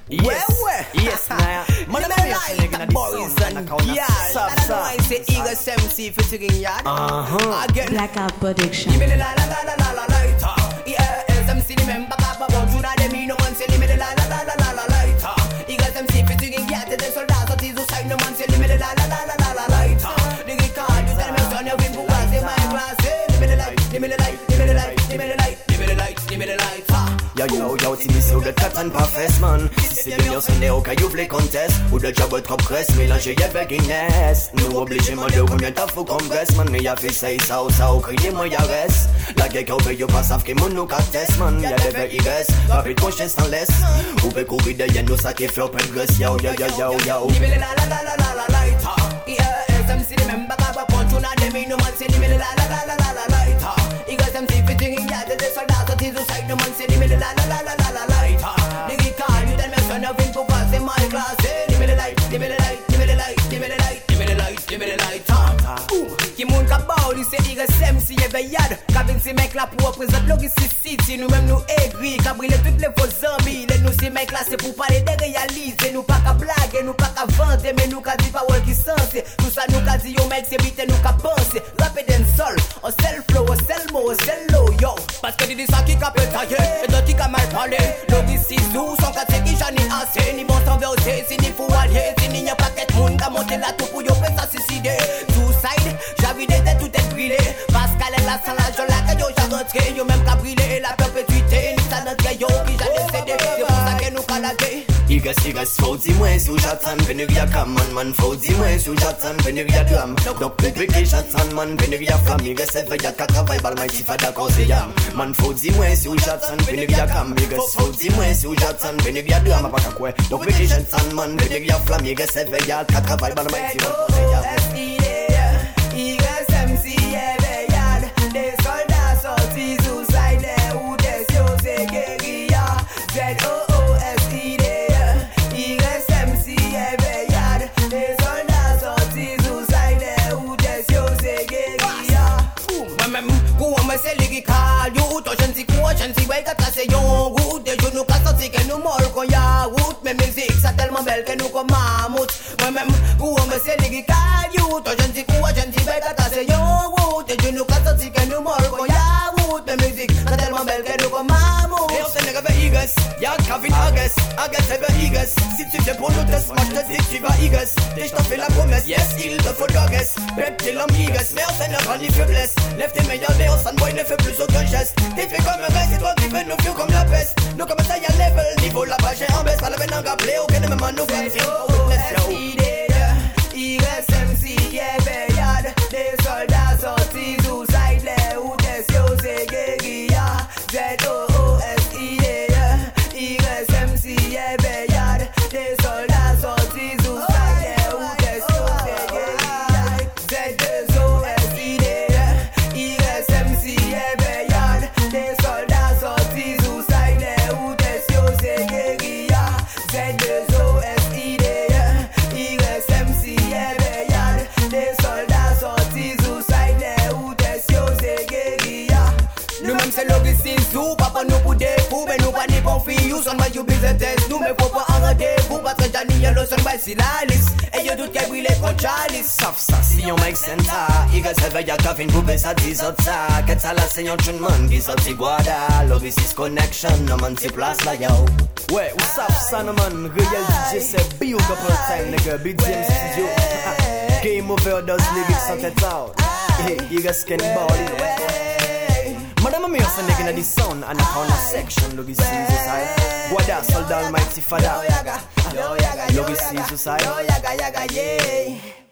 Yes, now. Man, I'm like boys and girls. I know I say Eagles MC featuring Yard. I get Blackout Production. Give me the la la la la la lighter. Yeah, SMC remember Papa won't you not me no man say me the la la la la la lighter. Eagles MC featuring Yard. The soldiers of these side no man say me the la la la la la lighter. The guitar you tell me son you win who was in my class. Give me the light, give me the light, give me the light, give me the light, give me the light, give me the light. Yo, si mi sou de katan pa fes man. Si se genyon se ne o ka you vle kontes. Ou de job trop kres, mélange yè ve Guinness. Nou oblige man de koumyen ta fou kongres man. Me ya fi say sa ou kriye man ya res. La ge ka ou ve yo pa sav ke moun nou ka tes man. Ya de ve ires, rapid konchen san les. Ou ve kouri de yen nou sa ke fè ou pregres. Yo. Give me the la la la la la la lighter. Yeah, SMC remember Papa punch you not me no man say me the la la la la la la lighter. Eagles MC featuring Yard. The soldiers of these side no man say me the la la la la la la lighter. The guitar you tell me son of him to pass in my class. Give me the light, give me the light, give me the light, give me the light, give me the light, give me the light. Qui moun ka baouli c'est Eagles MC yeve Yard. Kavin si mec là pour représenter Logistic City. Nous même nous aigris, ka brûler toutes les faux zombies. Les nous si mec là c'est pour parler de réaliser. Nous pas ka blague, nous pas ka vendre. Mais nous ka dit pas ouais qui sens. Tout ça nous ka dit yo mec c'est vite nous ka penser. Rapid and soul, on sell flow, on sell mo, on sell low yo. Parce que dis ça qui ka peut tailler. Et d'autres qui ka mal parler. Logistic Zoo, son quartier qui j'en ai assez. Ni bon temps versé, si ni fou allié. Si ni y'a pas qu'être moun ka monter la tout pour yo fait ça suicider. Suicide, j'avais des têtes tout est brûlé. Pascal est là sans la joie là que yo j'ai rentré. Yo même ka brûlé la perpétuité. Ni ça notre yo qui j'ai décédé. C'est pour ça que nous ka lagué. Igas, faut dis-moi si j'attends venir y'a cam man. Faut dis-moi si j'attends venir y'a drum. Donc public et j'attends man venir y'a flamme. Igas c'est veille y'a qu'à travail bal my tifa d'accord c'est yam. Man faut dis-moi si j'attends venir y'a cam. Igas faut dis-moi si j'attends venir y'a drum. Pas qu'à quoi. Donc public et j'attends man venir y'a flamme. Igas c'est veille y'a qu'à travail bal my tifa d'accord c'est yam. Eagles MC yeve Yard. Des soldats sortis sous side ou des yeux c'est guérilla. ZOOSID. Eagles MC yeve Yard. Des soldats sortis sous side ou des yeux c'est guérilla. Moi-même, pour moi c'est lyrical. You to j'en si ouais kata c'est yon route. Des jours nous ka senti que nous mol qu'on ya route. Mais musique ça tellement belle que nous comme mammouth. Moi-même, pour moi c'est lyrical. You to j'en si ouais kata c'est yon route. Des jours nous ka senti que nous mol qu'on ya route. Mais musique ça tellement belle que nous comme mammouth. Et on se nègre avec Eagles. Y'a Kavin Agus c'est Eagles. Si tu viens pour nous test, moi je te dis que tu vas Eagles. Et je t'en fais la promesse, yes, il te faut dogues. Même t'es l'homme Eagles, mais on s'en a pas ni faiblesse. Lève tes meilleurs mais on s'en boy ne fait plus aucun geste. T'es fait comme un reste, c'est toi qui fais nos vieux comme la peste. Nous comme ça y'a level, niveau là-bas j'ai en baisse. Pas la peine d'en gablé, aucun de mes mains nous fait. Eagles MC yeve Yard. Des soldats sortis sous side ou des yeux c'est guérilla. ZOOSID. Eagles MC yeve Yard. Des soldats sortis sous side ou des yeux c'est guérilla. ZOOSID. Eagles MC yeve Yard. Des soldats sortis sous side ou des yeux c'est guérilla. ZOOSID. Eagles MC yeve Yard. Des soldats sortis sous side ou des yeux c'est guérilla. Nous-mêmes c'est Logistic Zoo. Papa nous pour des coups. Mais nous pas ni bon filles. Son by you business test. Nous mais faut pas en rendez-vous. Parce que Johnny y'a le son by Silalis. Et y'a tout qu'elle brûle contre Charlie. Sauf ça si on make sense. Eagles have y'a Kavin poube ça dit ça. Qu'est-ce ça là c'est yon chun man qui sorti guada. Logistic connection. No man si place là yo. Ouais, ou savent ça, no man. Real DJ, c'est big couple time, nigga. BDM Studio. Game over, does lyrics on the out. You guys can ball it. Madame, I'm here, so nigga, the sound and the corner section. Look, this is side. What that, sold almighty father. Look, this is side.